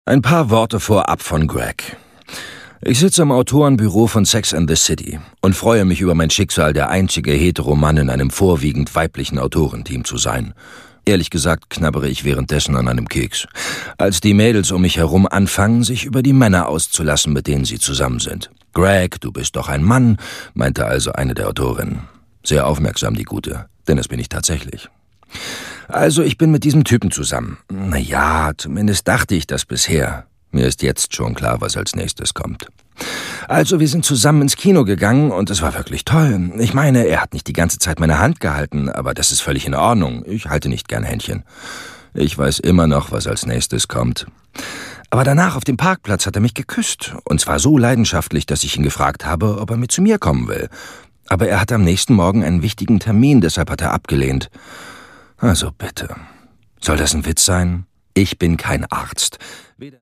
Ein paar Worte vorab von Greg. Ich sitze im Autorenbüro von Sex and the City und freue mich über mein Schicksal, der einzige Hetero-Mann in einem vorwiegend weiblichen Autorenteam zu sein. Ehrlich gesagt knabbere ich währenddessen an einem Keks, als die Mädels um mich herum anfangen, sich über die Männer auszulassen, mit denen sie zusammen sind. »Greg, du bist doch ein Mann«, meinte also eine der Autorinnen. Sehr aufmerksam, die Gute, denn das bin ich tatsächlich. Also, ich bin mit diesem Typen zusammen. Naja, zumindest dachte ich das bisher. Mir ist jetzt schon klar, was als nächstes kommt. Also, wir sind zusammen ins Kino gegangen und es war wirklich toll. Ich meine, er hat nicht die ganze Zeit meine Hand gehalten, aber das ist völlig in Ordnung. Ich halte nicht gern Händchen. Ich weiß immer noch, was als nächstes kommt. Aber danach auf dem Parkplatz hat er mich geküsst. Und zwar so leidenschaftlich, dass ich ihn gefragt habe, ob er mit zu mir kommen will. Aber er hat am nächsten Morgen einen wichtigen Termin, deshalb hat er abgelehnt. Also bitte. Soll das ein Witz sein? Ich bin kein Arzt.